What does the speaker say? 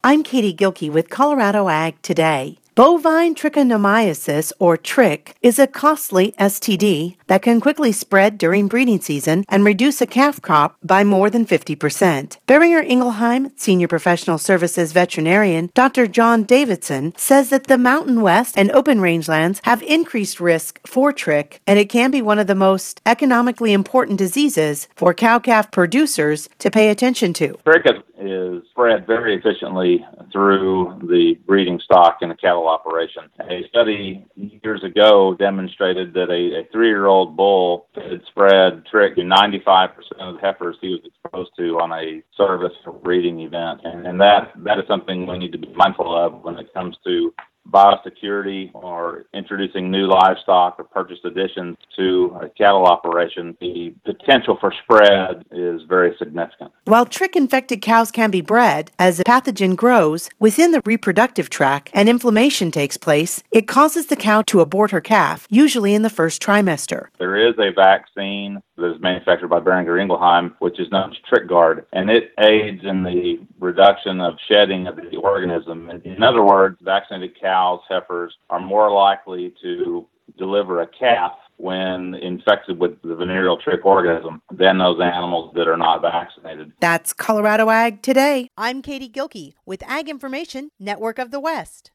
I'm Katie Gilkey with Colorado Ag Today. Bovine trichomoniasis, or trick, is a costly STD that can quickly spread during breeding season and reduce a calf crop by more than 50%. Boehringer Ingelheim Senior Professional Services veterinarian Dr. John Davidson says that the Mountain West and open rangelands have increased risk for trick, and it can be one of the most economically important diseases for cow-calf producers to pay attention to. Trick is spread very efficiently through the breeding stock in a cattle operation. A study years ago demonstrated that a 3-year-old bull could spread trick to 95% of the heifers he was exposed to on a service or breeding event. And that is something we need to be mindful of when it comes to biosecurity or introducing new livestock or purchase additions to a cattle operation. The potential for spread is very significant. While trick-infected cows can be bred, as the pathogen grows within the reproductive tract and inflammation takes place, it causes the cow to abort her calf, usually in the first trimester. There is a vaccine that is manufactured by Boehringer Ingelheim, which is known as TrickGuard, and it aids in the reduction of shedding of the organism. In other words, vaccinated cows, heifers, are more likely to deliver a calf when infected with the venereal trick organism than those animals that are not vaccinated. That's Colorado Ag Today. I'm Katie Gilkey with Ag Information Network of the West.